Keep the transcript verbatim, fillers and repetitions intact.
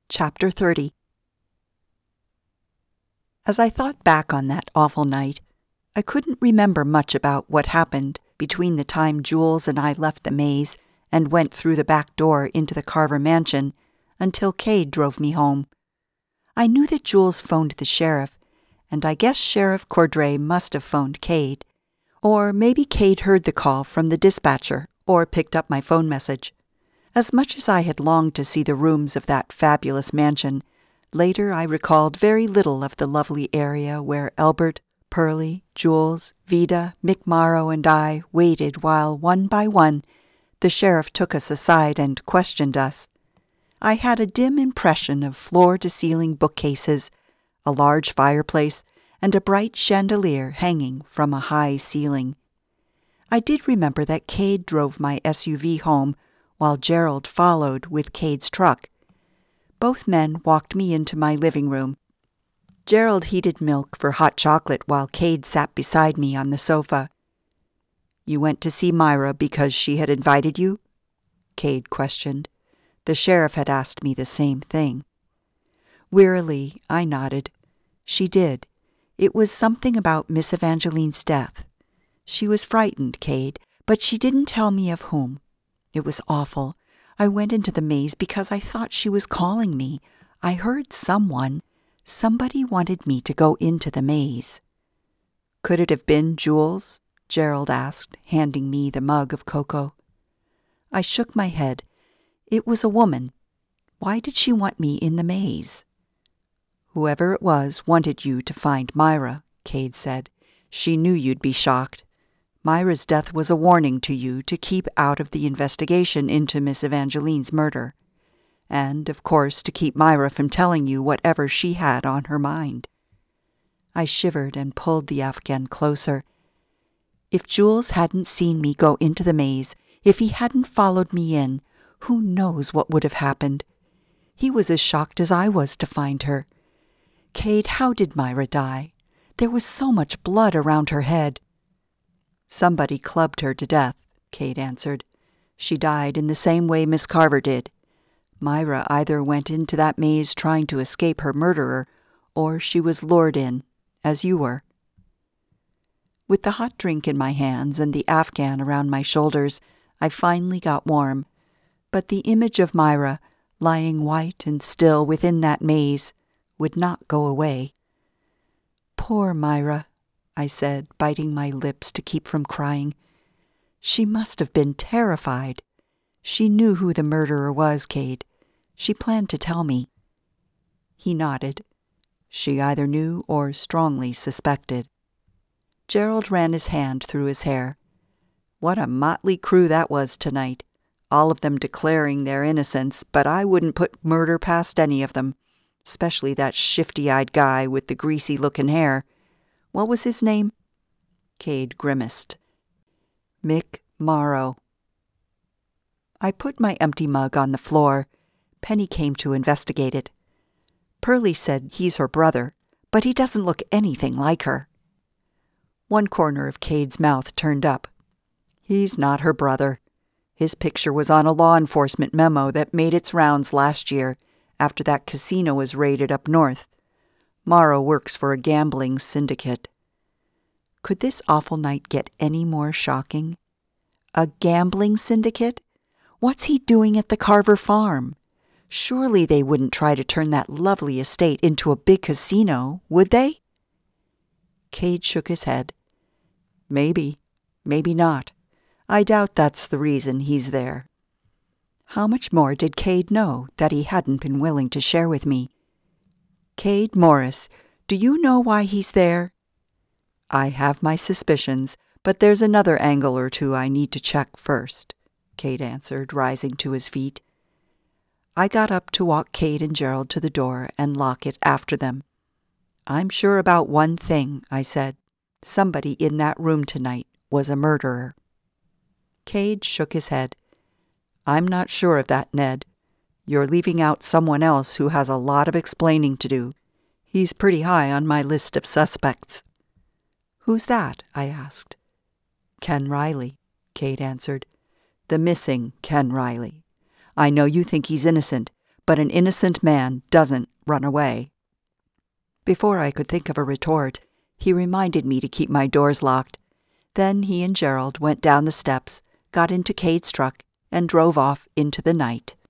Chapter thirty. As I thought back on that awful night, I couldn't remember much about what happened between the time Jules and I left the maze and went through the back door into the Carver mansion until Cade drove me home. I knew that Jules phoned the sheriff, and I guess Sheriff Cordray must have phoned Cade. Or maybe Cade heard the call from the dispatcher or picked up my phone message. As much as I had longed to see the rooms of that fabulous mansion, later I recalled very little of the lovely area where Elbert, Pearlie, Jules, Vida, Mick Morrow, and I waited while, one by one, the sheriff took us aside and questioned us. I had a dim impression of floor-to-ceiling bookcases, a large fireplace, and a bright chandelier hanging from a high ceiling. I did remember that Cade drove my S U V home while Gerald followed with Cade's truck. Both men walked me into my living room. Gerald heated milk for hot chocolate while Cade sat beside me on the sofa. "You went to see Myra because she had invited you?" Cade questioned. The sheriff had asked me the same thing. Wearily, I nodded. She did. It was something about Miss Evangeline's death. She was frightened, Cade, but she didn't tell me of whom. It was awful. I went into the maze because I thought she was calling me. I heard someone. Somebody wanted me to go into the maze. "Could it have been Jules?" Gerald asked, handing me the mug of cocoa. I shook my head. It was a woman. Why did she want me in the maze? "Whoever it was wanted you to find Myra," Cade said. "She knew you'd be shocked. Myra's death was a warning to you to keep out of the investigation into Miss Evangeline's murder. And, of course, to keep Myra from telling you whatever she had on her mind." I shivered and pulled the Afghan closer. If Jules hadn't seen me go into the maze, if he hadn't followed me in, who knows what would have happened? He was as shocked as I was to find her. "Cade, how did Myra die? There was so much blood around her head." "Somebody clubbed her to death," Cade answered. "She died in the same way Miss Carver did. Myra either went into that maze trying to escape her murderer, or she was lured in, as you were." With the hot drink in my hands and the Afghan around my shoulders, I finally got warm. But the image of Myra, lying white and still within that maze, would not go away. "Poor Myra," I said, biting my lips to keep from crying. "She must have been terrified. She knew who the murderer was, Cade. She planned to tell me." He nodded. "She either knew or strongly suspected." Gerald ran his hand through his hair. "What a motley crew that was tonight. All of them declaring their innocence, but I wouldn't put murder past any of them, especially that shifty-eyed guy with the greasy-looking hair. What was his name?" Cade grimaced. "Mick Morrow." I put my empty mug on the floor. Penny came to investigate it. "Pearlie said he's her brother, but he doesn't look anything like her." One corner of Cade's mouth turned up. "He's not her brother. His picture was on a law enforcement memo that made its rounds last year after that casino was raided up north. Morrow works for a gambling syndicate." Could this awful night get any more shocking? A gambling syndicate? What's he doing at the Carver farm? Surely they wouldn't try to turn that lovely estate into a big casino, would they? Cade shook his head. "Maybe, maybe not. I doubt that's the reason he's there." How much more did Cade know that he hadn't been willing to share with me? "Cade Morris, do you know why he's there?" "I have my suspicions, but there's another angle or two I need to check first," Cade answered, rising to his feet. I got up to walk Cade and Gerald to the door and lock it after them. "I'm sure about one thing," I said. "Somebody in that room tonight was a murderer." Cade shook his head. "I'm not sure of that, Ned. You're leaving out someone else who has a lot of explaining to do. He's pretty high on my list of suspects." "Who's that?" I asked. "Ken Riley," Cade answered. "The missing Ken Riley. I know you think he's innocent, but an innocent man doesn't run away." Before I could think of a retort, he reminded me to keep my doors locked. Then he and Gerald went down the steps, got into Cade's truck, and drove off into the night.